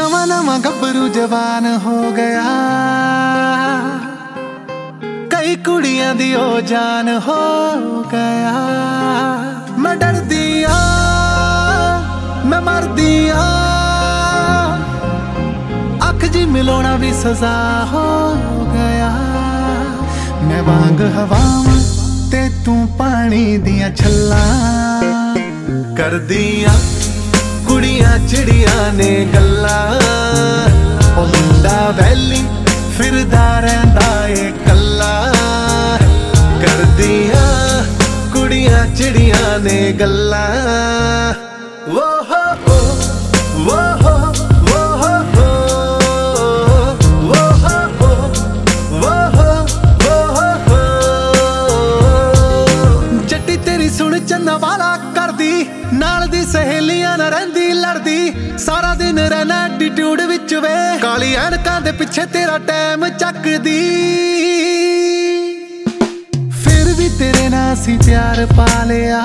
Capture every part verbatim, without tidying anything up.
नवा नवा गभरू जवान हो गया, कई कुड़ियां दी ओ जान हो गया। मैं डर दिया मैं मर दिया, अख जी मिलाना भी सजा हो गया। मैं वांग हवावां ते तू पानी दियां छल्लां कर दिया कुड़ियां चिड़ियां ने गल्लां। ओ मुंडा वैली फिरदा रहिंदा ए कल्ला, कर दिया कुड़ियां चिड़ियां ने गल्लां। वो हो हो वो हो वो हो हो वो हो हो वो हो वो हो हो। जट्टी तेरी सुन चन्ना वाला करदी, नाल दी सहेलियां ना रहिंदी लड़दी। सारा दिन रहना एटीट्यूड विच वे, काली ऐनकां दे पिछे तेरा टाइम चकदी। फिर भी तेरे नाल सी प्यार पा लिया,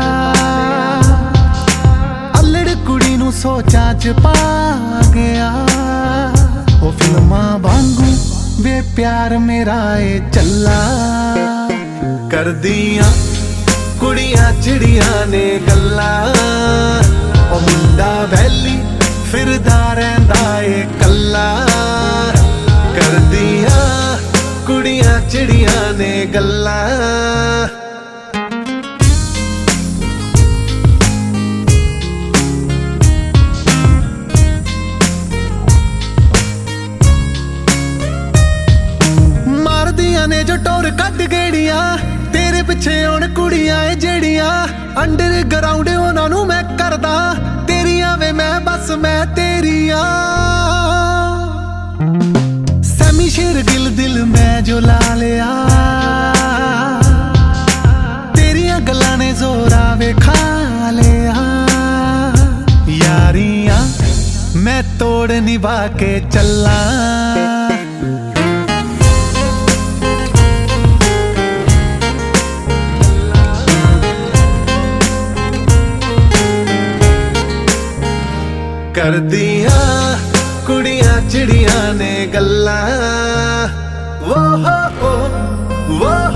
अल्लड़ कुड़ी नूं सोचां च पा गया। ओ फिल्मां वांगू वे प्यार मेरा ए चला, कर दियां कुड़ियां चिड़ियां ने गल्लां। ओ मुंडा वैली फिरदा रहिंदा ए कल्ला, कर दियां कुड़ियां चिड़ियां ने गल्लां। मारदियां ने जो टोर कट गेड़ियां, तेरे पिछे हुण कुड़ियां ए जेड़ियां। अंडरग्राउंड उन्हां नूं मैं करदा, तेरियां वे मैं बस मैं तेरियां। सैमी शेर गिल दिल मैं जो ला लिया, तेरियां गल्लां ने जोरा वे खा लिया। यारियां मैं तोड़ निभा के चला, कर दिया कुड़ियां चिड़ियां ने गल्लां। वो हो वो